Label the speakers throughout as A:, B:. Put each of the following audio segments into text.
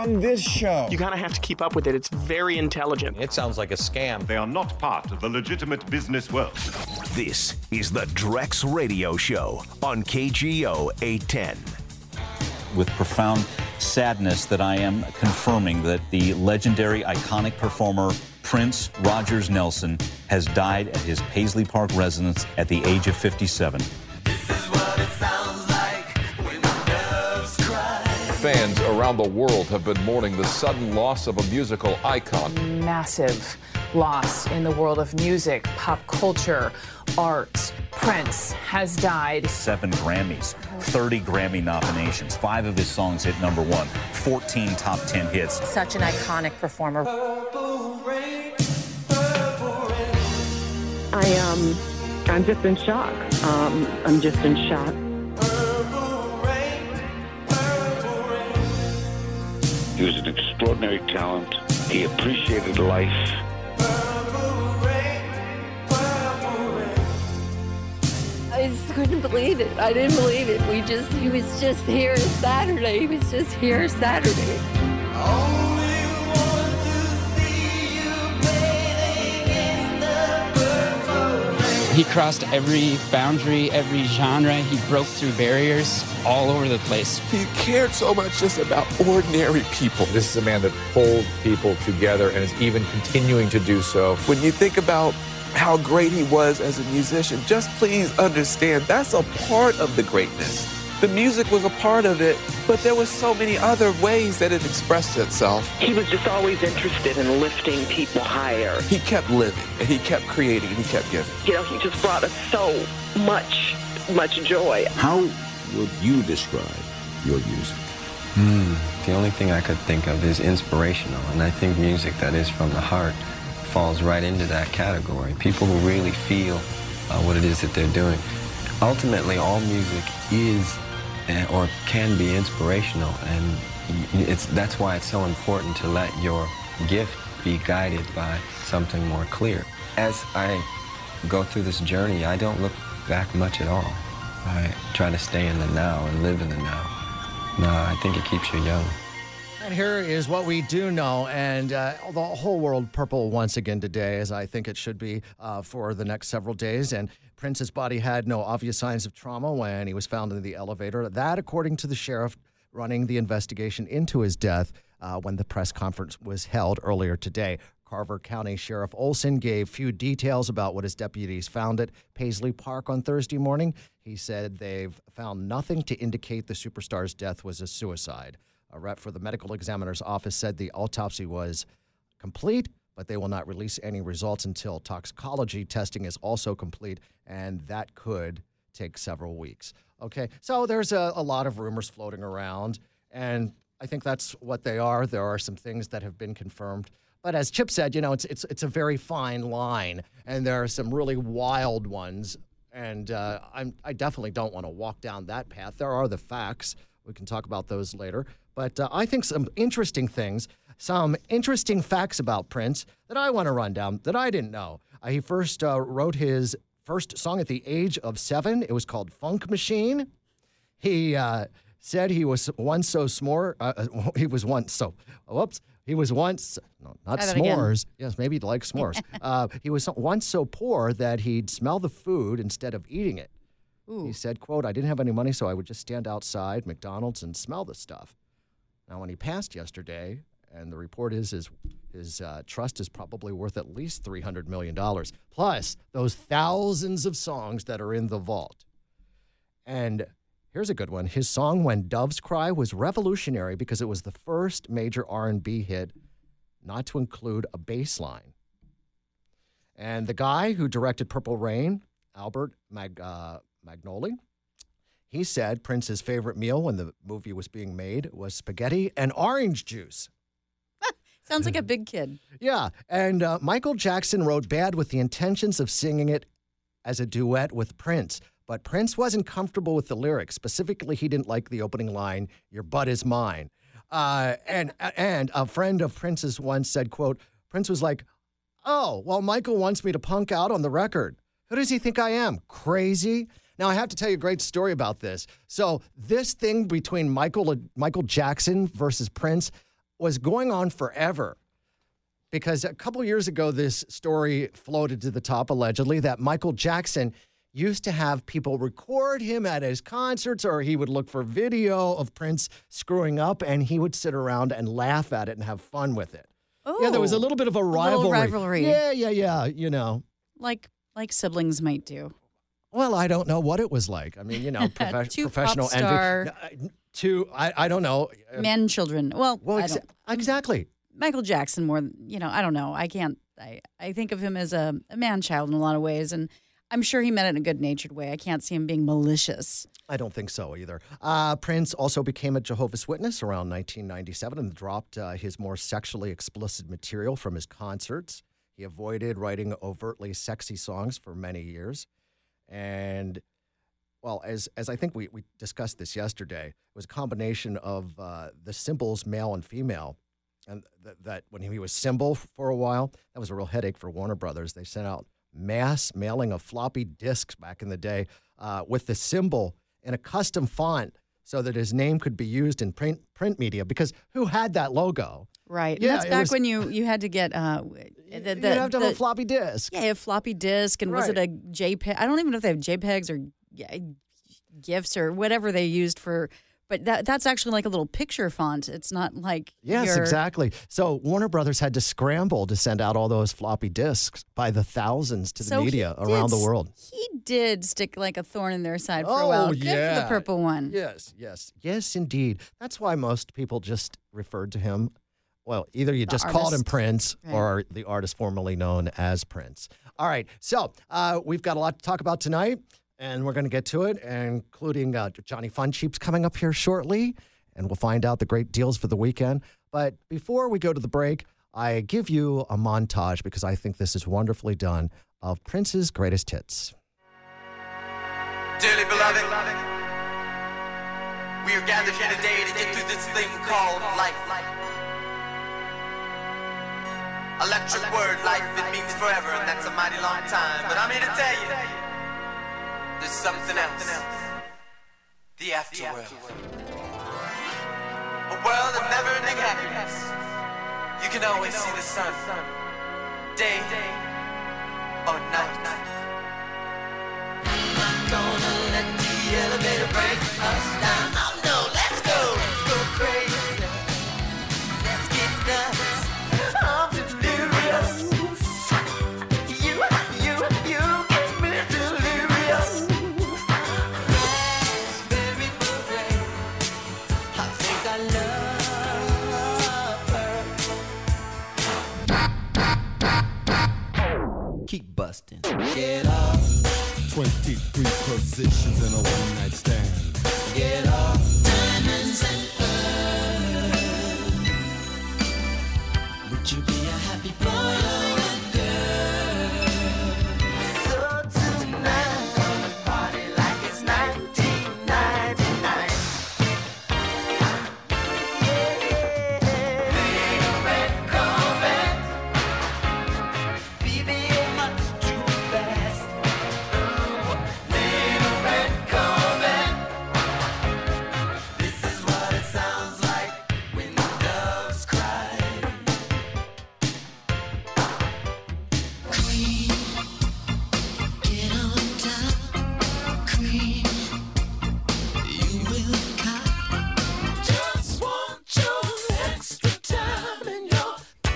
A: on this show.
B: You kind of have to keep up with it. It's very intelligent.
C: It sounds like a scam.
D: They are not part of the legitimate business world.
E: This is the Drex Radio Show on KGO 810.
F: With profound sadness that I am confirming that the legendary, iconic performer Prince Rogers Nelson has died at his Paisley Park residence at the age of 57.
G: Fans around the world have been mourning the sudden loss of a musical icon.
H: Massive loss in the world of music, pop culture, art. Prince has died.
F: 7 Grammys, 30 Grammy nominations, 5 of his songs hit number 1, 14 top 10 hits.
H: Such an iconic performer.
I: I'm just in shock. I'm just in shock.
J: He was an extraordinary talent. He appreciated life.
K: I just couldn't believe it. I didn't believe it. He was just here Saturday. He was just here Saturday.
L: He crossed every boundary, every genre. He broke through barriers all over the place.
M: He cared so much just about ordinary people.
G: This is a man that pulled people together and is even continuing to do so.
M: When you think about how great he was as a musician, just please understand that's a part of the greatness. The music was a part of it, but there were so many other ways that it expressed itself.
I: He was just always interested in lifting people higher.
M: He kept living, and he kept creating, and he kept giving.
I: You know, he just brought us so much joy.
N: How would you describe your music?
O: The only thing I could think of is inspirational, and I think music that is from the heart falls right into that category. People who really feel what it is that they're doing. Ultimately, all music is or can be inspirational, and that's why it's so important to let your gift be guided by something more clear. As I go through this journey, I don't look back much at all. I try to stay in the now and live in the now. No, I think it keeps you young.
P: And here is what we do know, and the whole world purple once again today, as I think it should be for the next several days. And Prince's body had no obvious signs of trauma when he was found in the elevator. That, according to the sheriff running the investigation into his death when the press conference was held earlier today. Carver County Sheriff Olson gave few details about what his deputies found at Paisley Park on Thursday morning. He said they've found nothing to indicate the superstar's death was a suicide. A rep for the medical examiner's office said the autopsy was complete, but they will not release any results until toxicology testing is also complete, and that could take several weeks. Okay, so there's a lot of rumors floating around, and I think that's what they are. There are some things that have been confirmed. But as Chip said, you know, it's a very fine line, and there are some really wild ones, and I definitely don't want to walk down that path. There are the facts. We can talk about those later. But I think some interesting facts about Prince that I want to run down that I didn't know. He first wrote his first song at the age of 7. It was called Funk Machine. He said he was once so smart. He was once, no, not s'mores. Yes, maybe he'd like s'mores. He was once so poor that he'd smell the food instead of eating it. Ooh. He said, quote, "I didn't have any money, so I would just stand outside McDonald's and smell the stuff." Now, when he passed yesterday, and the report is his trust is probably worth at least $300 million, plus those thousands of songs that are in the vault. And here's a good one. His song When Doves Cry was revolutionary because it was the first major R&B hit not to include a bass line. And the guy who directed Purple Rain, Albert Magnoli, he said Prince's favorite meal when the movie was being made was spaghetti and orange juice.
Q: Sounds like a big kid.
P: Yeah, and Michael Jackson wrote Bad with the intentions of singing it as a duet with Prince. But Prince wasn't comfortable with the lyrics. Specifically, he didn't like the opening line, "Your butt is mine." And a friend of Prince's once said, quote, Prince was like, "Oh, well, Michael wants me to punk out on the record. Who does he think I am? Crazy?" Now, I have to tell you a great story about this. So this thing between Michael Jackson versus Prince, was going on forever. Because a couple years ago, this story floated to the top, allegedly, that Michael Jackson used to have people record him at his concerts, or he would look for video of Prince screwing up, and he would sit around and laugh at it and have fun with it.
Q: Oh,
P: yeah, there was a little bit of a rivalry.
Q: rivalry.
P: Yeah, you know.
Q: Like siblings might do.
P: Well, I don't know what it was like. I mean, you know, professional
Q: pop star
P: envy. I don't know.
Q: Men, children. Well
P: exactly.
Q: Michael Jackson more, I don't know. I can't, I think of him as a man-child in a lot of ways, and I'm sure he meant it in a good-natured way. I can't see him being malicious.
P: I don't think so either. Prince also became a Jehovah's Witness around 1997 and dropped his more sexually explicit material from his concerts. He avoided writing overtly sexy songs for many years. And, well, as I think we discussed this yesterday, it was a combination of the symbols, male and female. And that when he was symbol for a while, that was a real headache for Warner Brothers. They sent out mass mailing of floppy disks back in the day with the symbol in a custom font so that his name could be used in print media, because who had that logo?
Q: Right. Yeah, and that's back when you had to get...
P: you'd have to have a floppy disk.
Q: Yeah, a floppy disk. And was it a JPEG? I don't even know if they have JPEGs or GIFs or whatever they used for... But that's actually like a little picture font. It's not like
P: exactly. So Warner Brothers had to scramble to send out all those floppy disks by the thousands to the media around the world.
Q: He did stick like a thorn in their side for a while. Good for the purple one.
P: Yes, indeed. That's why most people just referred to him. Well, either you just called him Prince or the artist formerly known as Prince. All right, so we've got a lot to talk about tonight. And we're going to get to it, including Johnny Funcheap's coming up here shortly, and we'll find out the great deals for the weekend. But before we go to the break, I give you a montage, because I think this is wonderfully done, of Prince's greatest hits.
A: Dearly beloved, we are gathered here today to get through this thing called life. Electric word, life, it means forever, and that's a mighty long time. But I'm here to tell you, there's something else. The afterworld. A world of never-ending happiness. You can always see the sun, day or night. I'm not gonna let the elevator break us down. Oh no, let's go crazy. Let's get nuts. I'm delirious. You get me delirious.
C: Keep busting.
A: Get up.
C: 23 positions in a one-night stand.
A: Get up. Diamonds and pearls. Would you be a happy boy or a girl? So tonight, gonna party like it's 1999. Little red Corvette. Baby, you're much too fast. Little red Corvette. This is what it sounds like when the doves cry. Queen, get on top. Queen, you will cop. Just want your extra time and your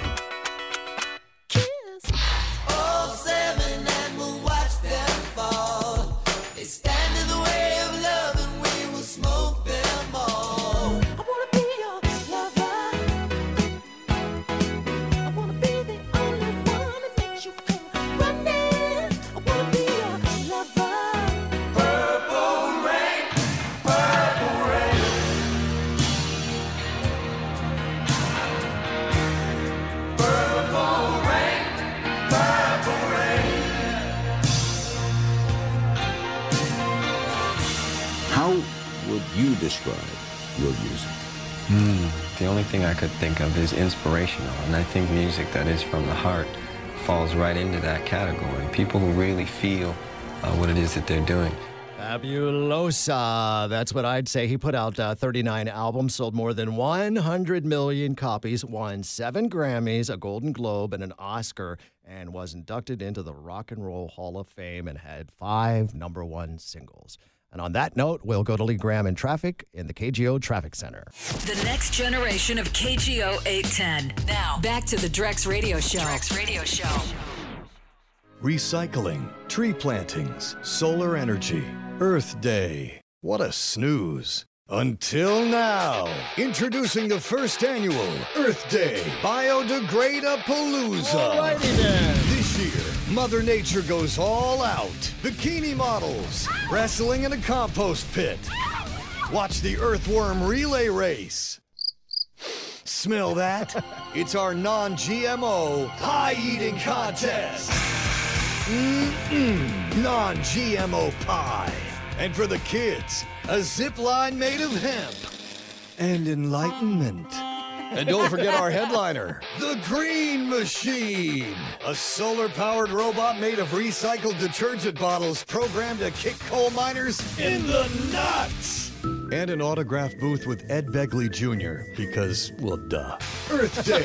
A: kiss. All seven and we'll watch them fall. They stand in the way of love and we will smoke them all. I wanna be your lover. I wanna be the only one that makes you come running. I wanna be your lover. Purple rain, purple rain. Purple rain, purple rain.
N: How would you describe your music?
O: The only thing I could think of is inspirational, and I think music that is from the heart falls right into that category. People who really feel what it is that they're doing.
P: Fabulosa. That's what I'd say. He put out 39 albums, sold more than 100 million copies, won 7 Grammys, a Golden Globe, and an Oscar, and was inducted into the Rock and Roll Hall of Fame and had 5 #1 singles. And on that note, we'll go to Lee Graham in traffic in the KGO Traffic Center.
R: The next generation of KGO 810. Now, back to the Drex Radio Show. Drex Radio Show.
S: Recycling, tree plantings, solar energy, Earth Day. What a snooze. Until now, introducing the first annual Earth Day Biodegradapalooza.
P: Alrighty then.
S: This year, Mother Nature goes all out. Bikini models, wrestling in a compost pit. Watch the earthworm relay race. Smell that? It's our non-GMO pie eating contest. Non-GMO pie. And for the kids, a zip line made of hemp and enlightenment. And don't forget our headliner, the Green Machine, a solar-powered robot made of recycled detergent bottles programmed to kick coal miners in the nuts. And an autograph booth with Ed Begley Jr. because, well, duh. Earth Day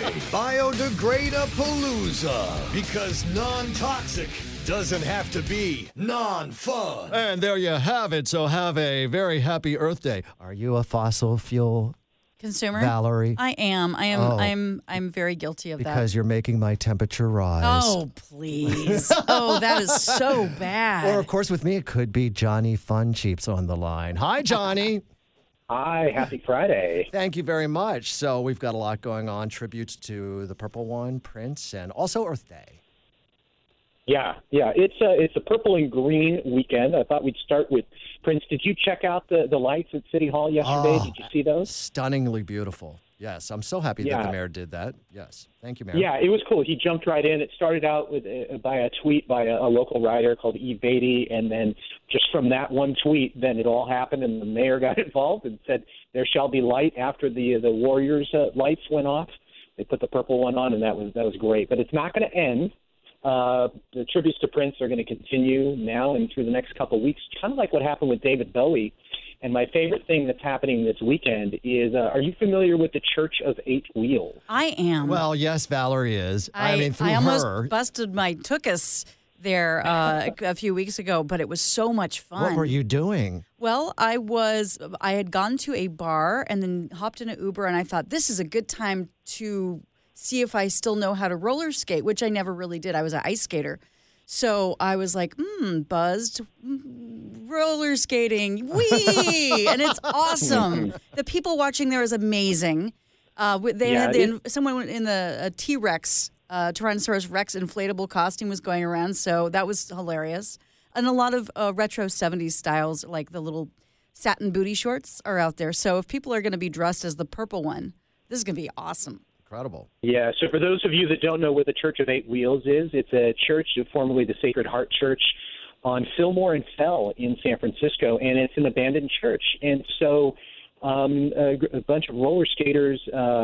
S: Biodegradapalooza, because non-toxic doesn't have to be non-fun.
P: And there you have it. So have a very happy Earth Day. Are you a fossil fuel
Q: consumer,
P: Valerie?
Q: I am. I'm very guilty of that.
P: Because you're making my temperature rise.
Q: Oh, please. Oh, that is so bad.
P: Or, of course, with me, it could be Johnny Fun Cheaps on the line. Hi, Johnny.
T: Hi, happy Friday.
P: Thank you very much. So we've got a lot going on. Tributes to the Purple One, Prince, and also Earth Day.
T: Yeah. It's a purple and green weekend. I thought we'd start with Prince. Did you check out the lights at City Hall yesterday? Did you see those?
P: Stunningly beautiful. Yes, I'm so happy that the mayor did that. Yes, thank you, Mayor.
T: Yeah, it was cool. He jumped right in. It started out with by a tweet by a local writer called Eve Beatty, and then just from that one tweet, then it all happened, and the mayor got involved and said there shall be light after the Warriors lights went off. They put the purple one on, and that was great. But it's not going to end. The tributes to Prince are going to continue now and through the next couple of weeks, kind of like what happened with David Bowie. And my favorite thing that's happening this weekend is, are you familiar with the Church of Eight Wheels?
Q: I am.
P: Well, yes, Valerie is. I mean, through
Q: I almost
P: her.
Q: busted my tuchus there a few weeks ago, but it was so much fun.
P: What were you doing?
Q: Well, I had gone to a bar and then hopped in an Uber, and I thought this is a good time to see if I still know how to roller skate, which I never really did. I was an ice skater. So I was like, buzzed, roller skating, wee! And it's awesome. The people watching there is amazing. They had someone in the T-Rex, Tyrannosaurus Rex inflatable costume was going around, so that was hilarious. And a lot of retro 70s styles, like the little satin booty shorts, are out there. So if people are going to be dressed as the purple one, this is going to be awesome.
P: Incredible.
T: Yeah, so for those of you that don't know what the Church of Eight Wheels is, it's a church, formerly the Sacred Heart Church, on Fillmore and Fell in San Francisco, and it's an abandoned church. And so a bunch of roller skaters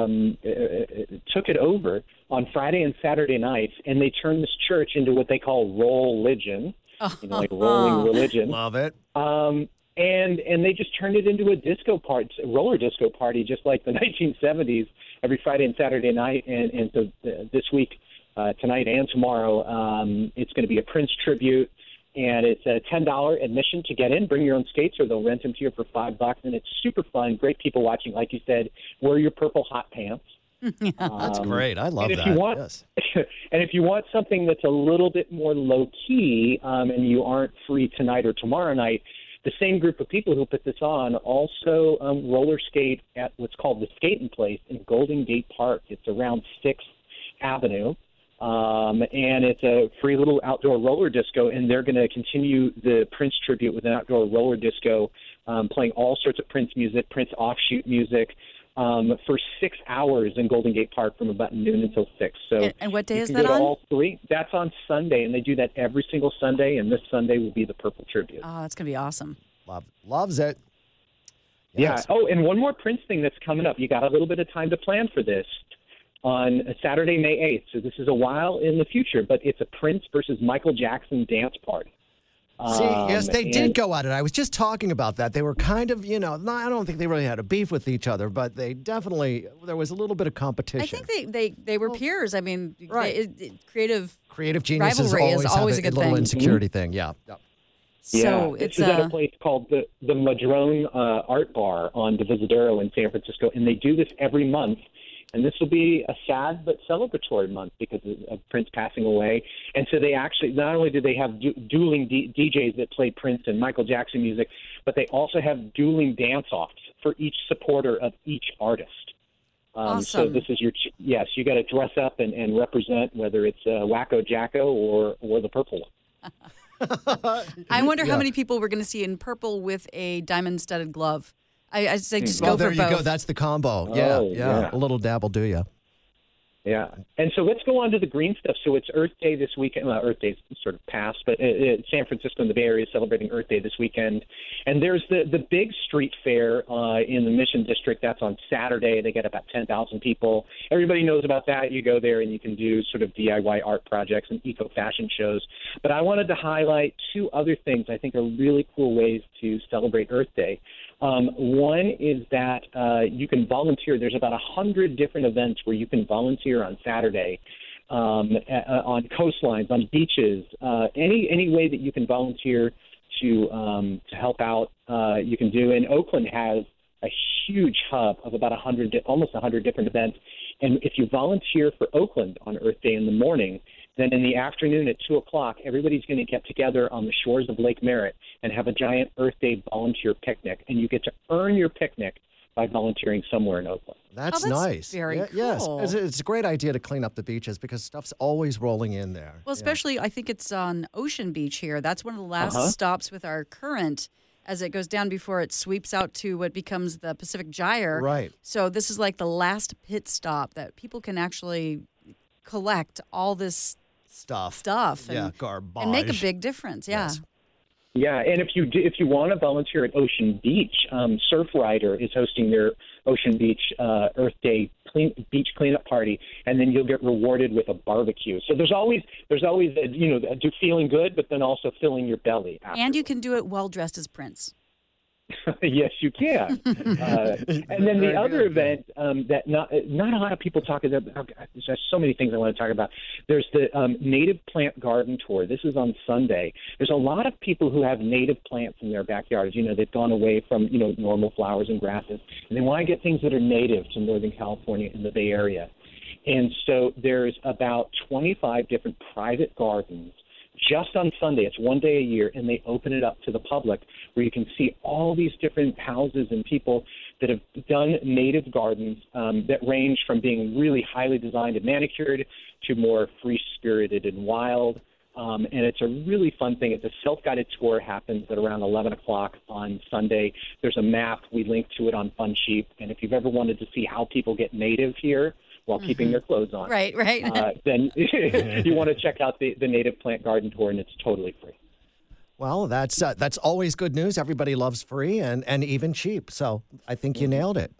T: took it over on Friday and Saturday nights, and they turned this church into what they call roll-ligion, like rolling religion.
P: Love it.
T: And they just turned it into a roller disco party, just like the 1970s, every Friday and Saturday night. And so this week, tonight and tomorrow, it's going to be a Prince tribute, and it's a $10 admission to get in. Bring your own skates, or they'll rent them to you for $5, and it's super fun. Great people watching, like you said. Wear your purple hot pants.
P: That's great. I love that. Yes.
T: And if you want something that's a little bit more low key, and you aren't free tonight or tomorrow night, the same group of people who put this on also roller skate at what's called the Skating Place in Golden Gate Park. It's around 6th Avenue, and it's a free little outdoor roller disco, and they're going to continue the Prince tribute with an outdoor roller disco, playing all sorts of Prince music, Prince offshoot music, for 6 hours in Golden Gate Park from about noon until 6. So
Q: and what day is
T: that
Q: on?
T: All three. That's on Sunday, and they do that every single Sunday, and this Sunday will be the Purple Tribute.
Q: Oh, that's going to be awesome.
P: Loves it.
T: Yes. Yeah. Oh, and one more Prince thing that's coming up. You got a little bit of time to plan for this. On Saturday, May 8th, so this is a while in the future, but it's a Prince versus Michael Jackson dance party.
P: See, yes, they did go at it. I was just talking about that. They were kind of, I don't think they really had a beef with each other, but they definitely, there was a little bit of competition.
Q: I think they were peers. I mean,
P: Right.
Q: creative
P: geniuses
Q: rivalry
P: always
Q: is always
P: have
Q: a good
P: little
Q: thing.
P: insecurity thing. Yeah. Yep.
Q: So
T: this is at a place called the Madrone Art Bar on the Visadero in San Francisco, and they do this every month. And this will be a sad but celebratory month because of Prince passing away. And so they actually, not only do they have dueling DJs that play Prince and Michael Jackson music, but they also have dueling dance-offs for each supporter of each artist.
Q: Awesome.
T: So this is you got to dress up and represent, whether it's Wacko Jacko or the purple one.
Q: I wonder how many people we're going to see in purple with a diamond-studded glove. I say just
P: Well,
Q: go for
P: there you
Q: both.
P: go. That's the combo.
T: Oh,
P: yeah.
T: yeah.
P: A little dab will do you.
T: Yeah. And so let's go on to the green stuff. So it's Earth Day this weekend. Well, Earth Day's sort of past, but San Francisco and the Bay Area is celebrating Earth Day this weekend. And there's the big street fair in the Mission District. That's on Saturday. They get about 10,000 people. Everybody knows about that. You go there and you can do sort of DIY art projects and eco-fashion shows. But I wanted to highlight two other things I think are really cool ways to celebrate Earth Day. One is that you can volunteer. There's about 100 different events where you can volunteer on Saturday on coastlines, on beaches, any way that you can volunteer to help out, you can do. And Oakland has a huge hub of about almost 100 different events. And if you volunteer for Oakland on Earth Day in the morning, then in the afternoon at 2 o'clock, everybody's going to get together on the shores of Lake Merritt and have a giant Earth Day volunteer picnic. And you get to earn your picnic by volunteering somewhere in Oakland.
P: That's nice.
Q: Very cool.
P: Yes, it's a great idea to clean up the beaches because stuff's always rolling in there.
Q: Well, especially I think it's on Ocean Beach here. That's one of the last stops with our current as it goes down before it sweeps out to what becomes the Pacific Gyre.
P: Right.
Q: So this is like the last pit stop that people can actually collect all this stuff and,
P: garbage.
Q: and make a big difference. Yeah.
P: Yes.
T: Yeah, and if you want to volunteer at Ocean Beach, Surf Rider is hosting their Ocean Beach Earth Day beach cleanup party, and then you'll get rewarded with a barbecue. So there's always do feeling good, but then also filling your belly.
Q: And you can do it well dressed as Prince.
T: Yes, you can. And then the other event that not a lot of people talk about. There's so many things I want to talk about. There's the Native Plant Garden Tour. This is on Sunday. There's a lot of people who have native plants in their backyards. They've gone away from normal flowers and grasses, and they want to get things that are native to Northern California and the Bay Area. And so there's about 25 different private gardens just on Sunday. It's one day a year, and they open it up to the public where you can see all these different houses and people that have done native gardens that range from being really highly designed and manicured to more free-spirited and wild. And it's a really fun thing. It's a self-guided tour. Happens at around 11 o'clock on Sunday. There's a map. We link to it on FunSheep. And if you've ever wanted to see how people get native here while keeping their clothes on,
Q: right.
T: Then you want to check out the Native Plant Garden Tour, and it's totally free.
P: Well, that's always good news. Everybody loves free and even cheap. So I think you nailed it.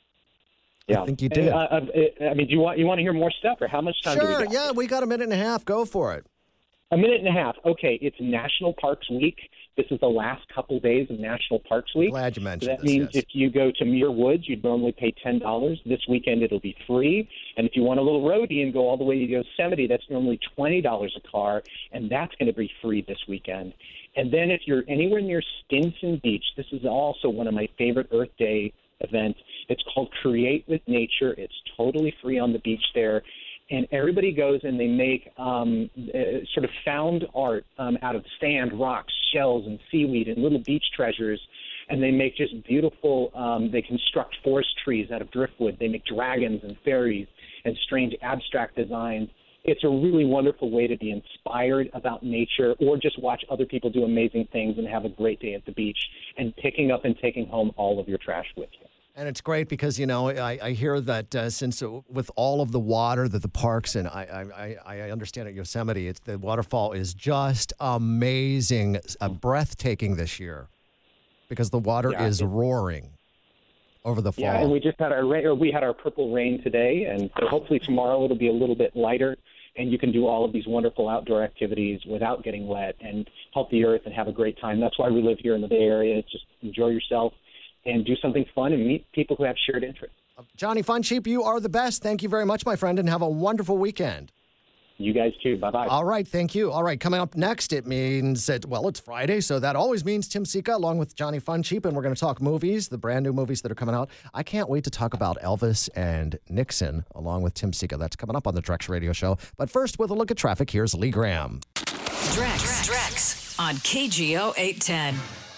T: Yeah,
P: I think you did.
T: And, do you want to hear more stuff, or how much time do we got?
P: Yeah, we got a minute and a half. Go for it.
T: A minute and a half. Okay, it's National Parks Week. This is the last couple days of National Parks Week.
P: Glad you mentioned
T: That means if you go to Muir Woods, you'd normally pay $10. This weekend it'll be free. And if you want a little roadie and go all the way to Yosemite, that's normally $20 a car, and that's going to be free this weekend. And then if you're anywhere near Stinson Beach, this is also one of my favorite Earth Day events. It's called Create with Nature. It's totally free on the beach there. And everybody goes and they make sort of found art out of sand, rocks, shells, and seaweed and little beach treasures. And they make just beautiful, they construct forest trees out of driftwood. They make dragons and fairies and strange abstract designs. It's a really wonderful way to be inspired about nature or just watch other people do amazing things and have a great day at the beach and picking up and taking home all of your trash with you.
P: And it's great because, I hear that since with all of the water that the parks and I understand at Yosemite, the waterfall is just amazing, breathtaking this year because the water is roaring over the fall.
T: Yeah, and we just had our purple rain today, and so hopefully tomorrow it'll be a little bit lighter. and you can do all of these wonderful outdoor activities without getting wet and help the earth and have a great time. That's why we live here in the Bay Area. Just enjoy yourself and do something fun and meet people who have shared interests.
P: Johnny Funcheap, you are the best. Thank you very much, my friend, and have a wonderful weekend.
T: You guys too. Bye-bye.
P: All right, thank you. All right, coming up next, it means that, well, it's Friday, so that always means Tim Sika along with Johnny Funcheap, and we're going to talk movies, the brand new movies that are coming out. I can't wait to talk about Elvis and Nixon along with Tim Sika. That's coming up on the Drex Radio Show. But first, with a look at traffic, here's Lee Graham.
R: Drex on KGO 810.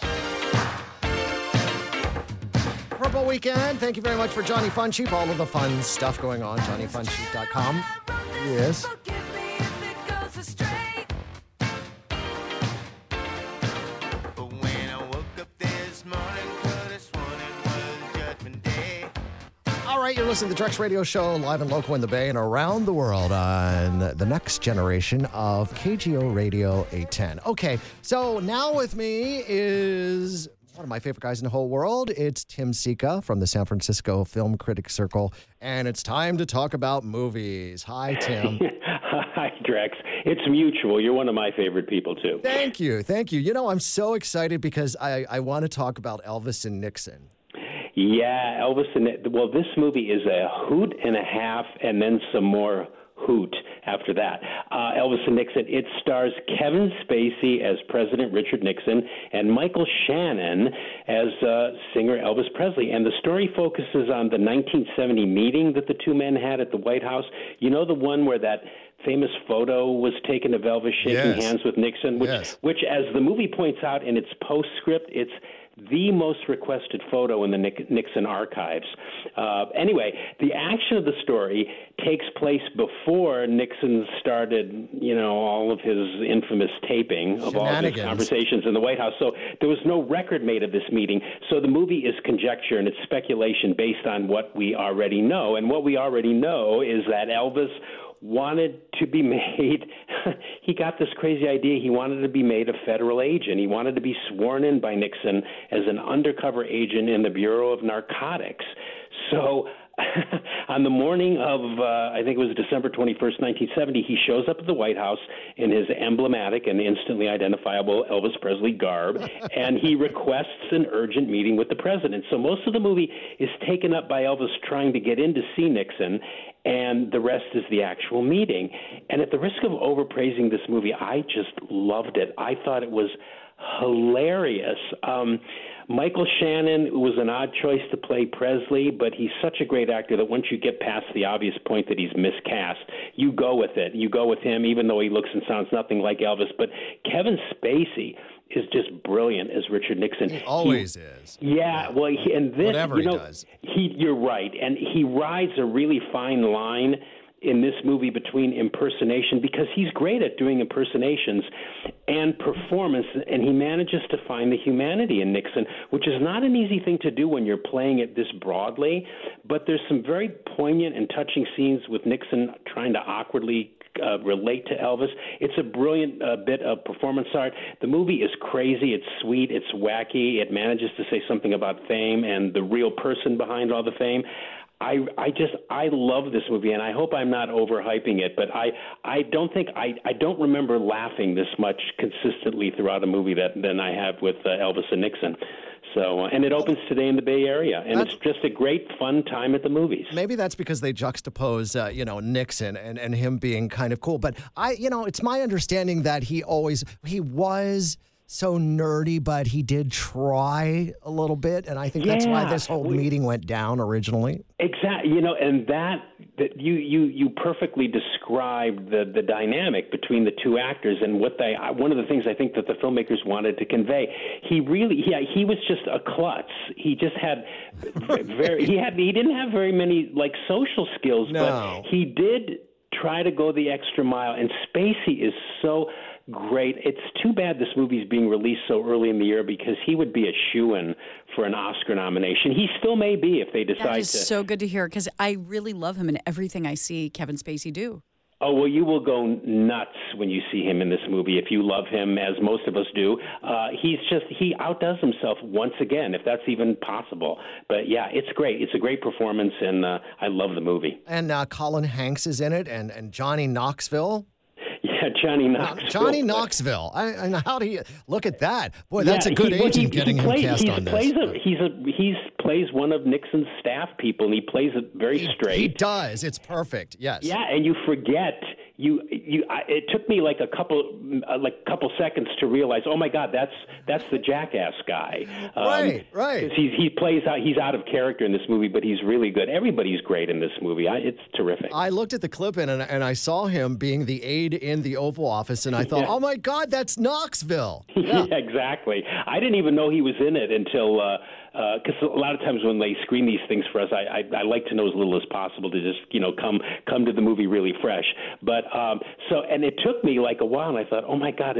P: Purple Weekend. Thank you very much for Johnny Funcheap. All of the fun stuff going on, johnnyfuncheap.com. Yes. All right, you're listening to the Drex Radio Show, live and local in the Bay and around the world on the next generation of KGO Radio 810. Okay, so now with me is one of my favorite guys in the whole world. It's Tim Sika from the San Francisco Film Critics Circle, and it's time to talk about movies. Hi, Tim.
U: Hi, Drex. It's mutual. You're one of my favorite people, too.
P: Thank you. Thank you. You know, I'm so excited because I want to talk about Elvis and Nixon.
U: Yeah, Elvis and well, this movie is a hoot and a half, and then some more hoot after that. Elvis and Nixon. It stars Kevin Spacey as President Richard Nixon and Michael Shannon as singer Elvis Presley. And the story focuses on the 1970 meeting that the two men had at the White House. You know, the one where that famous photo was taken of Elvis shaking hands with Nixon, which, as the movie points out in its postscript, it's the most requested photo in the Nixon archives. Anyway, the action of the story takes place before Nixon started, you know, all of his infamous taping of all of his conversations in the White House. So there was no record made of this meeting. So the movie is conjecture and it's speculation based on what we already know. And what we already know is that Elvis wanted to be made, he got this crazy idea, he wanted to be made a federal agent. He wanted to be sworn in by Nixon as an undercover agent in the Bureau of Narcotics. So on the morning of, I think it was December 21st, 1970, he shows up at the White House in his emblematic and instantly identifiable Elvis Presley garb, and he requests an urgent meeting with the president. So most of the movie is taken up by Elvis trying to get in to see Nixon, and the rest is the actual meeting. And at the risk of overpraising this movie, I just loved it. I thought it was hilarious. Michael Shannon was an odd choice to play Presley, but he's such a great actor that once you get past the obvious point that he's miscast, you go with it. You go with him, even though he looks and sounds nothing like Elvis. But Kevin Spacey is just brilliant as Richard Nixon.
P: He always is.
U: Yeah, well, and this,
P: whatever
U: you know,
P: he does.
U: You're right, and he rides a really fine line in this movie between impersonation, because he's great at doing impersonations, and performance, and he manages to find the humanity in Nixon, which is not an easy thing to do when you're playing it this broadly, but there's some very poignant and touching scenes with Nixon trying to awkwardly relate to Elvis. It's a brilliant bit of performance art. The movie is crazy, it's sweet, it's wacky, it manages to say something about fame and the real person behind all the fame. I love this movie, and I hope I'm not overhyping it, but I don't remember laughing this much consistently throughout a movie than I have with Elvis and Nixon. So, and it opens today in the Bay Area, and it's just a great, fun time at the movies.
P: Maybe that's because they juxtapose, Nixon and him being kind of cool. But it's my understanding that he was so nerdy, but he did try a little bit, and I think that's why this whole meeting went down originally.
U: Exactly, and that you perfectly described the dynamic between the two actors and one of the things I think that the filmmakers wanted to convey. He was just a klutz. He just had he didn't have very many social skills, but he did try to go the extra mile, and Spacey is so great. It's too bad this movie is being released so early in the year, because he would be a shoo-in for an Oscar nomination. He still may be if they decide to.
Q: That is so good to hear, because I really love him in everything I see Kevin Spacey do.
U: Oh, well, you will go nuts when you see him in this movie if you love him, as most of us do. He outdoes himself once again, if that's even possible. But yeah, it's great. It's a great performance, and I love the movie.
P: And Colin Hanks is in it, and Johnny Knoxville.
U: Yeah, Johnny Knoxville.
P: Johnny Knoxville. And how do you look at that? Boy, that's a good agent getting him cast on this.
U: He plays one of Nixon's staff people, and he plays it very straight.
P: He does. It's perfect. Yes.
U: Yeah, and you forget. It took me like a couple seconds to realize. Oh my God, that's the jackass guy.
P: Right.
U: Because he's out of character in this movie, but he's really good. Everybody's great in this movie. It's terrific.
P: I looked at the clip and I saw him being the aide in the Oval Office, and I thought, oh my God, that's Knoxville.
U: Yeah, exactly. I didn't even know he was in it until. Because a lot of times when they screen these things for us, I like to know as little as possible to just come to the movie really fresh. But and it took me like a while, and I thought, oh my God,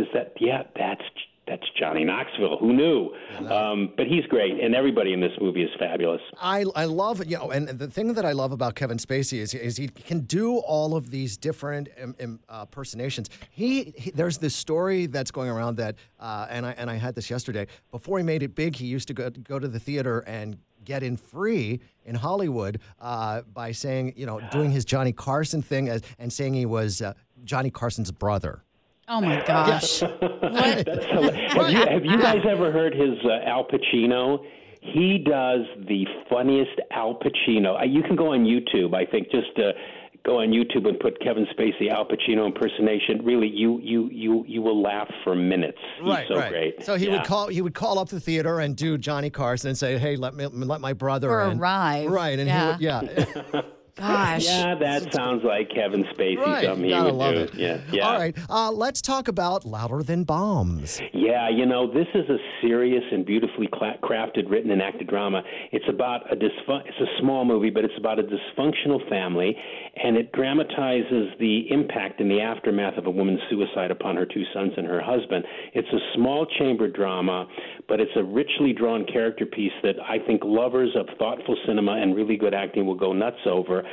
U: that's Johnny Knoxville. Who knew? But he's great, and everybody in this movie is fabulous.
P: I love, and the thing that I love about Kevin Spacey is he can do all of these different impersonations. There's this story that's going around that, and I had this yesterday. Before he made it big, he used to go to the theater and get in free in Hollywood by saying, doing his Johnny Carson thing and saying he was Johnny Carson's brother.
Q: Oh, my gosh.
U: That's hilarious. Have you guys ever heard his Al Pacino? He does the funniest Al Pacino. You can go on YouTube, I think, just go on YouTube and put Kevin Spacey Al Pacino impersonation. Really, you will laugh for minutes. He's so great.
P: So he would call up the theater and do Johnny Carson and say, "Hey, let my brother in."
Q: Arrive.
P: Right, and he would,
Q: Gosh.
U: Yeah, that sounds like Kevin Spacey.
P: Right.
U: Something he
P: Gotta
U: would
P: love
U: do.
P: it.
U: Yeah.
P: All right. Let's talk about Louder Than Bombs.
U: Yeah, this is a serious and beautifully crafted, written, and acted drama. It's about it's a small movie, but it's about a dysfunctional family, and it dramatizes the impact and the aftermath of a woman's suicide upon her two sons and her husband. It's a small chamber drama, but it's a richly drawn character piece that I think lovers of thoughtful cinema and really good acting will go nuts over.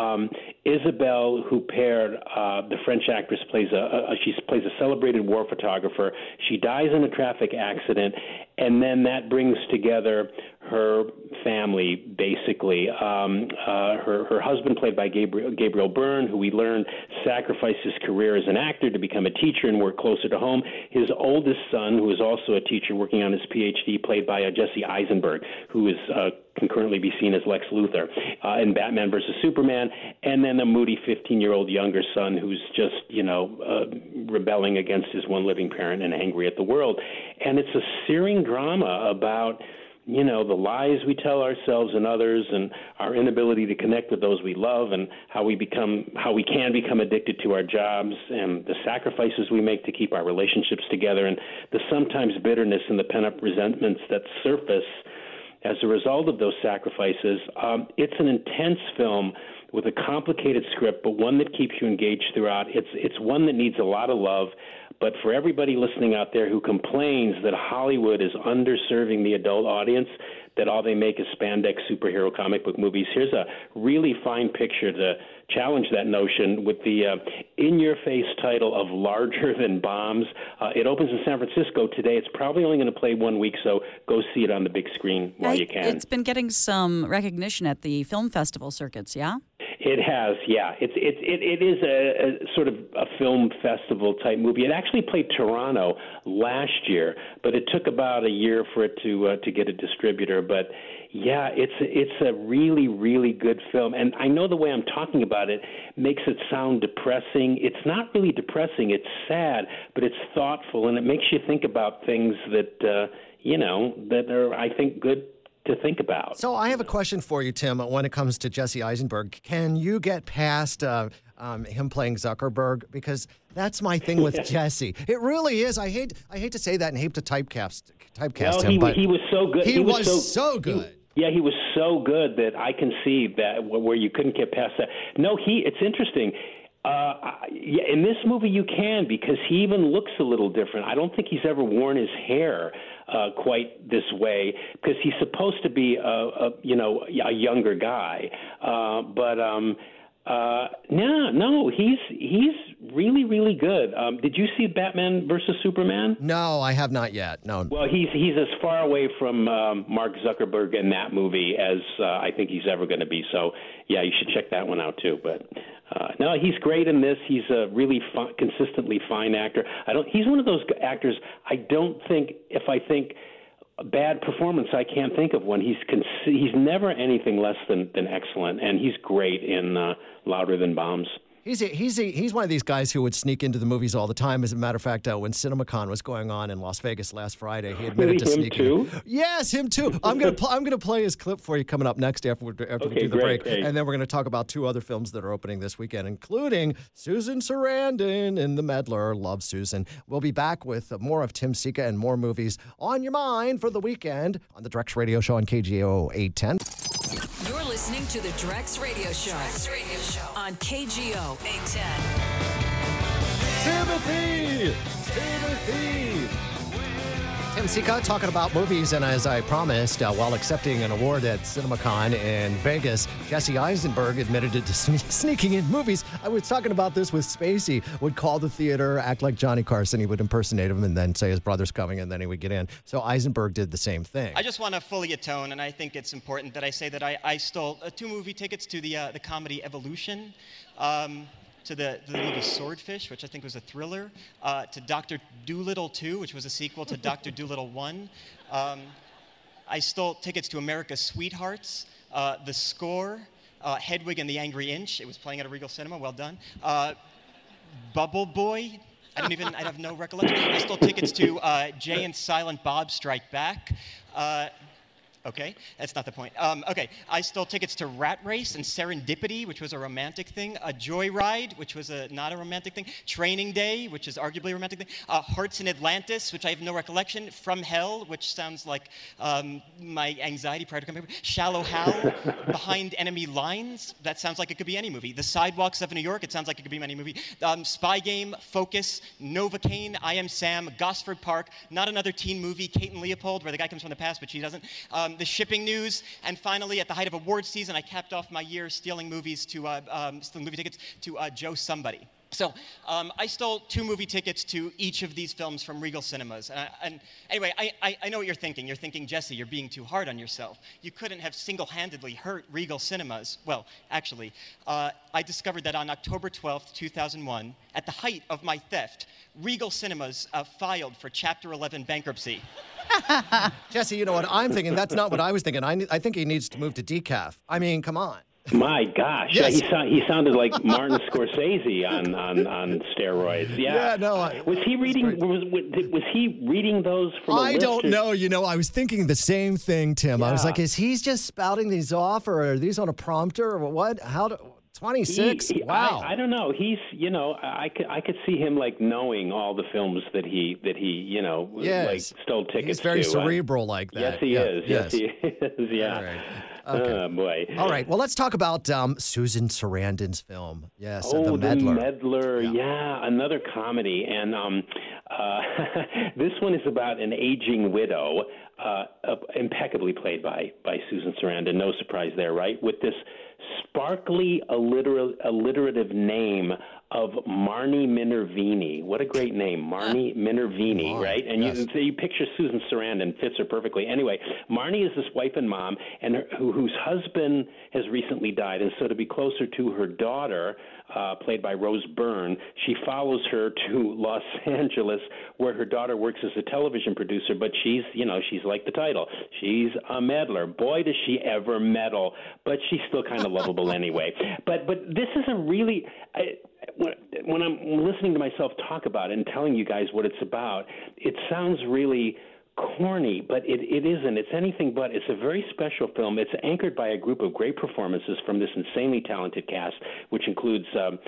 U: Isabelle Huppert, the French actress, plays a celebrated war photographer. She dies in a traffic accident, and then that brings together her family, basically. Her husband, played by Gabriel Byrne, who we learn sacrificed his career as an actor to become a teacher and work closer to home. His oldest son, who is also a teacher working on his PhD, played by Jesse Eisenberg, who is can currently be seen as Lex Luthor in Batman versus Superman, and then a moody 15-year-old younger son who's just, rebelling against his one living parent and angry at the world. And it's a searing drama about the lies we tell ourselves and others, and our inability to connect with those we love, and how we can become addicted to our jobs, and the sacrifices we make to keep our relationships together, and the sometimes bitterness and the pent-up resentments that surface as a result of those sacrifices. It's an intense film with a complicated script, but one that keeps you engaged throughout. It's one that needs a lot of love. But for everybody listening out there who complains that Hollywood is underserving the adult audience, that all they make is spandex superhero comic book movies, here's a really fine picture to challenge that notion with the in-your-face title of Larger Than Bombs. It opens in San Francisco today. It's probably only going to play 1 week, so go see it on the big screen while you can.
Q: It's been getting some recognition at the film festival circuits, yeah?
U: It has, yeah. It is a sort of a film festival type movie. It actually played Toronto last year, but it took about a year for it to get a distributor. But yeah, it's a really, really good film. And I know the way I'm talking about it makes it sound depressing. It's not really depressing. It's sad, but it's thoughtful, and it makes you think about things that that are, I think, good to think about.
P: So I have a question for you, Tim, when it comes to Jesse Eisenberg. Can you get past him playing Zuckerberg? Because that's my thing with Jesse. It really is. I hate to say that and hate to typecast him, but
U: he was so good.
P: He was so good.
U: He was so good that I can see that where you couldn't get past that. No, it's interesting. In this movie you can, because he even looks a little different. I don't think he's ever worn his hair quite this way, because he's supposed to be a younger guy. No, he's really, really good. Did you see Batman versus Superman?
P: No, I have not yet. No.
U: Well, he's as far away from Mark Zuckerberg in that movie as I think he's ever going to be. So, yeah, you should check that one out too. But no, he's great in this. He's a really consistently fine actor. He's one of those actors. I don't think if I think a bad performance, I can't think of one. He's never anything less than excellent, and he's great in Louder Than Bombs.
P: He's one of these guys who would sneak into the movies all the time. As a matter of fact, when CinemaCon was going on in Las Vegas last Friday, he admitted to sneaking.
U: Him too?
P: Yes, him too. I'm gonna play his clip for you coming up next after we do the break, and then we're gonna talk about 2 other films that are opening this weekend, including Susan Sarandon in The Meddler. Love Susan. We'll be back with more of Tim Sika and more movies on your mind for the weekend on the Drex Radio Show on KGO 810.
R: You're listening to the Drex Radio Show, on KGO 810.
P: Timothy! Tim Sika talking about movies, and as I promised, while accepting an award at CinemaCon in Vegas, Jesse Eisenberg admitted to sneaking in movies. I was talking about this with Spacey, would call the theater, act like Johnny Carson, he would impersonate him, and then say his brother's coming, and then he would get in. So Eisenberg did the same thing.
B: I just want to fully atone, and I think it's important that I say that I stole 2 movie tickets to the comedy Evolution. To the movie Swordfish, which I think was a thriller, to Dr. Dolittle 2, which was a sequel to Dr. Dolittle 1. I stole tickets to America's Sweethearts, The Score, Hedwig and the Angry Inch. It was playing at a Regal Cinema. Well done. Bubble Boy. I have no recollection. I stole tickets to Jay and Silent Bob Strike Back. Okay, that's not the point. Okay, I stole tickets to Rat Race and Serendipity, which was a romantic thing. A Joyride, which was not a romantic thing. Training Day, which is arguably a romantic thing. Hearts in Atlantis, which I have no recollection. From Hell, which sounds like my anxiety prior to coming over. Shallow Hal, Behind Enemy Lines, that sounds like it could be any movie. The Sidewalks of New York, it sounds like it could be any movie. Spy Game, Focus, Novocaine, I Am Sam, Gosford Park, not another teen movie, Kate and Leopold, where the guy comes from the past, but she doesn't. The Shipping News, and finally, at the height of awards season, I capped off my year stealing movie tickets to Joe Somebody. So I stole 2 movie tickets to each of these films from Regal Cinemas. And anyway, I know what you're thinking. You're thinking, Jesse, you're being too hard on yourself. You couldn't have single-handedly hurt Regal Cinemas. Well, actually, I discovered that on October 12th, 2001, at the height of my theft, Regal Cinemas filed for Chapter 11 bankruptcy.
P: Jesse, you know what I'm thinking? That's not what I was thinking. I think he needs to move to decaf. I mean, come on.
U: My gosh,
P: Yes.
U: Yeah, he sounded like Martin Scorsese on steroids. Yeah.
P: No.
U: Was he reading? Was he reading those from a list?
P: I don't know. You know, I was thinking the same thing, Tim. I was like, is he just spouting these off, or are these on a prompter, or what? 26? Wow.
U: I don't know. He's, I could see him like knowing all the films that he like stole tickets to.
P: He's very cerebral like that.
U: Yes, he is. Yes, he is. Yeah.
P: All right. Okay.
U: Oh, boy.
P: All right. Well, let's talk about Susan Sarandon's film. Yes, The
U: Meddler.
P: Meddler.
U: The Meddler. Yeah, another comedy. And this one is about an aging widow, impeccably played by Susan Sarandon. No surprise there, right? With this sparkly alliterative name of Marnie Minervini. What a great name, Marnie Minervini, right? And you picture Susan Sarandon, fits her perfectly. Anyway, Marnie is this wife and mom, and whose husband has recently died, and so to be closer to her daughter, played by Rose Byrne, she follows her to Los Angeles, where her daughter works as a television producer, but she's like the title. She's a meddler. Boy, does she ever meddle, but she's still kind of lovable anyway. But this is a really... when I'm listening to myself talk about it and telling you guys what it's about, it sounds really corny, but it isn't. It's anything but. It's a very special film. It's anchored by a group of great performances from this insanely talented cast, which includes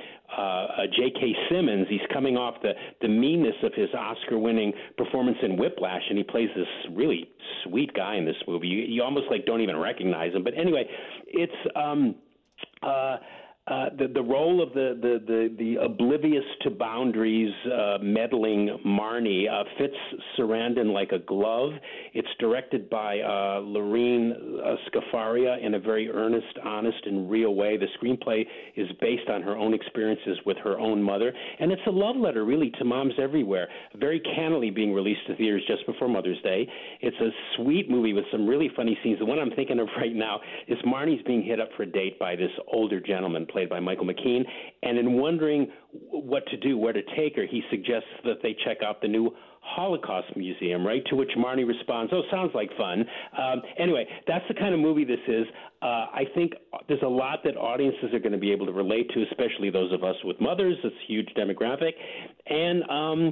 U: J.K. Simmons. He's coming off the meanness of his Oscar-winning performance in Whiplash, and he plays this really sweet guy in this movie. You almost don't even recognize him. But anyway, it's the role of the oblivious to boundaries, meddling Marnie fits Sarandon like a glove. It's directed by Lorene Scafaria in a very earnest, honest, and real way. The screenplay is based on her own experiences with her own mother, and it's a love letter, really, to moms everywhere. Very cannily being released to theaters just before Mother's Day. It's a sweet movie with some really funny scenes. The one I'm thinking of right now is Marnie's being hit up for a date by this older gentleman played by Michael McKean, and in wondering what to do, where to take her, he suggests that they check out the new Holocaust Museum, right? To which Marnie responds, "Oh, sounds like fun." Anyway, that's the kind of movie this is. I think there's a lot that audiences are going to be able to relate to, especially those of us with mothers. It's a huge demographic, and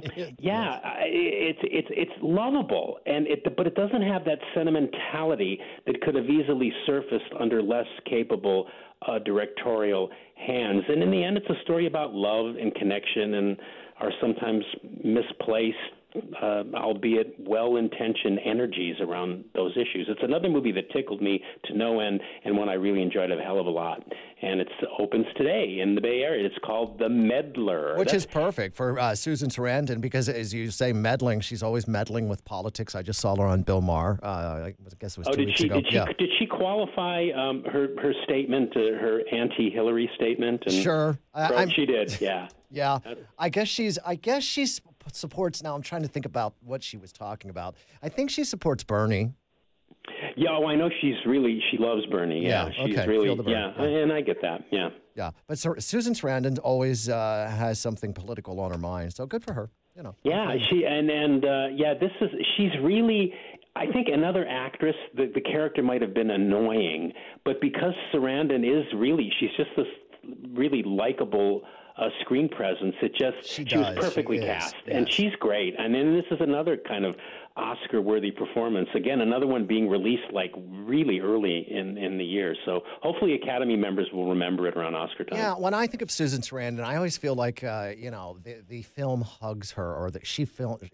U: it's lovable, but it doesn't have that sentimentality that could have easily surfaced under less capable directorial hands. And in the end, it's a story about love and connection and our sometimes misplaced, albeit well-intentioned energies around those issues. It's another movie that tickled me to no end and one I really enjoyed a hell of a lot. And it opens today in the Bay Area. It's called The Meddler.
P: Which is perfect for Susan Sarandon because, as you say, meddling, she's always meddling with politics. I just saw her on Bill Maher. I guess it was 2 weeks ago.
U: Did she qualify her statement, her anti-Hillary statement? And
P: sure.
U: She did, yeah.
P: Yeah. I guess she supports, now I'm trying to think about what she was talking about. I think she supports Bernie.
U: Yeah, I know she loves Bernie. Yeah, she's
P: okay.
U: really, and I get that. Yeah.
P: Yeah, but Susan Sarandon always has something political on her mind, so good for her.
U: Yeah, she's really. I think another actress, the character might have been annoying, but because Sarandon she's just this really likable screen presence. She was perfectly cast, and she's great. And then this is another kind of Oscar-worthy performance. Again, another one being released like really early in the year. So hopefully Academy members will remember it around Oscar time.
P: Yeah, when I think of Susan Sarandon, I always feel like the film hugs her, or that she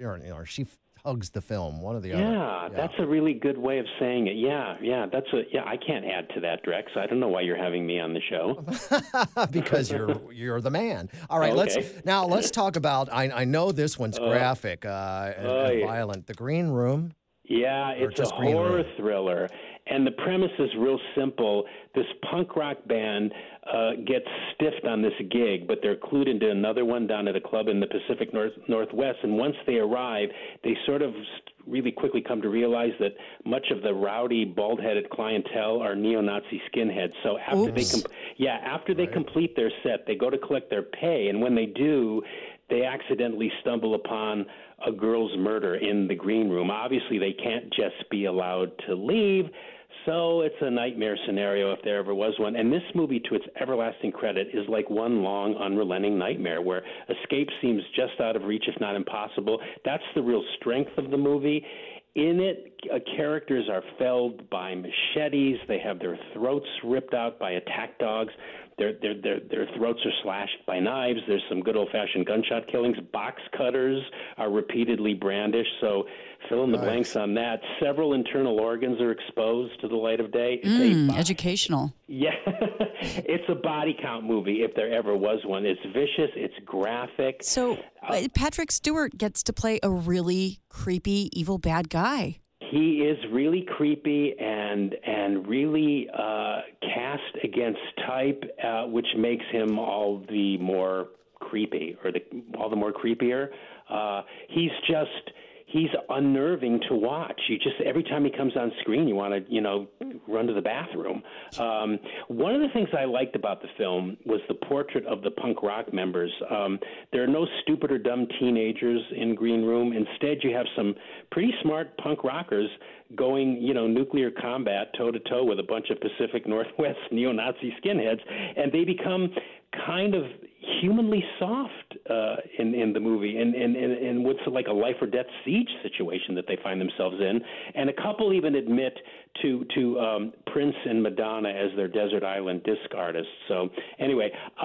P: hugs the film, one or the other.
U: Yeah, that's a really good way of saying it. Yeah, I can't add to that, Drex. I don't know why you're having me on the show.
P: Because you're the man. All right, let's talk about, I know this one's graphic and violent. The Green Room.
U: Yeah, it's a horror thriller. And the premise is real simple. This punk rock band gets stiffed on this gig, but they're clued into another one down at a club in the Pacific Northwest. And once they arrive, they sort of really quickly come to realize that much of the rowdy, bald-headed clientele are neo-Nazi skinheads. So after they complete their set, they go to collect their pay. And when they do, they accidentally stumble upon a girl's murder in the green room. Obviously, they can't just be allowed to leave. So it's a nightmare scenario if there ever was one. And this movie, to its everlasting credit, is like one long, unrelenting nightmare where escape seems just out of reach, if not impossible. That's the real strength of the movie. In it, characters are felled by machetes. They have their throats ripped out by attack dogs. Their throats are slashed by knives. There's some good old-fashioned gunshot killings. Box cutters are repeatedly brandished. So fill in the blanks on that. Several internal organs are exposed to the light of day.
Q: Educational.
U: Yeah. It's a body count movie if there ever was one. It's vicious. It's graphic.
Q: So Patrick Stewart gets to play a really creepy, evil, bad guy.
U: He is really creepy and really cast against type, which makes him all the more creepy, or all the more creepier. He's unnerving to watch. Every time he comes on screen, you want to, run to the bathroom. One of the things I liked about the film was the portrait of the punk rock members. There are no stupid or dumb teenagers in Green Room. Instead, you have some pretty smart punk rockers going, nuclear combat toe-to-toe with a bunch of Pacific Northwest neo-Nazi skinheads, and they become kind of humanly soft in the movie, and what's like a life or death siege situation that they find themselves in. And a couple even admit to Prince and Madonna as their desert island disc artists. So anyway,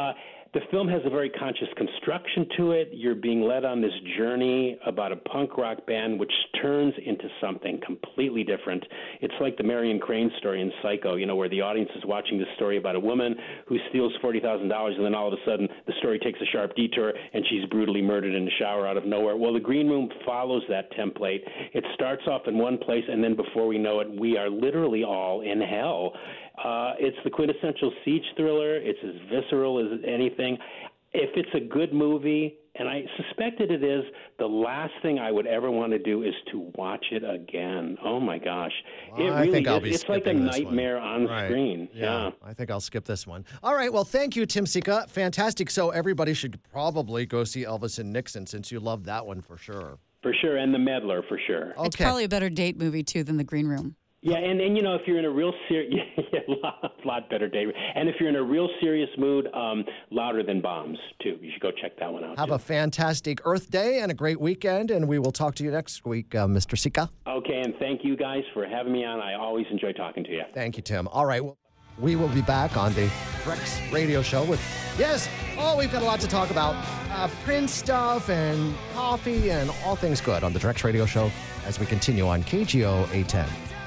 U: The film has a very conscious construction to it. You're being led on this journey about a punk rock band which turns into something completely different. It's like the Marion Crane story in Psycho, where the audience is watching this story about a woman who steals $40,000, and then all of a sudden the story takes a sharp detour and she's brutally murdered in the shower out of nowhere. Well, The Green Room follows that template. It starts off in one place, and then before we know it, we are literally all in hell. It's the quintessential siege thriller. It's as visceral as anything. If it's a good movie, and I suspected it is, the last thing I would ever want to do is to watch it again. Oh, my gosh.
P: Well,
U: it
P: I
U: really
P: think I'll
U: is.
P: be
U: It's like a
P: skipping this
U: nightmare
P: one.
U: on
P: Right.
U: screen. Yeah.
P: I think I'll skip this one. All right. Well, thank you, Tim Sika. Fantastic. So everybody should probably go see Elvis and Nixon since you love that one for sure.
U: For sure, and The Meddler for sure.
Q: It's probably a better date movie, too, than The Green Room.
U: Yeah, and if you're in a real serious, lot better day. And if you're in a real serious mood, Louder Than Bombs too. You should go check that one out.
P: Have a fantastic Earth Day and a great weekend, and we will talk to you next week, Mr. Sika.
U: Okay, and thank you guys for having me on. I always enjoy talking to you.
P: Thank you, Tim. All right, well, we will be back on the Drex Radio Show with, we've got a lot to talk about. Prince stuff and coffee and all things good on the Drex Radio Show as we continue on KGO 810.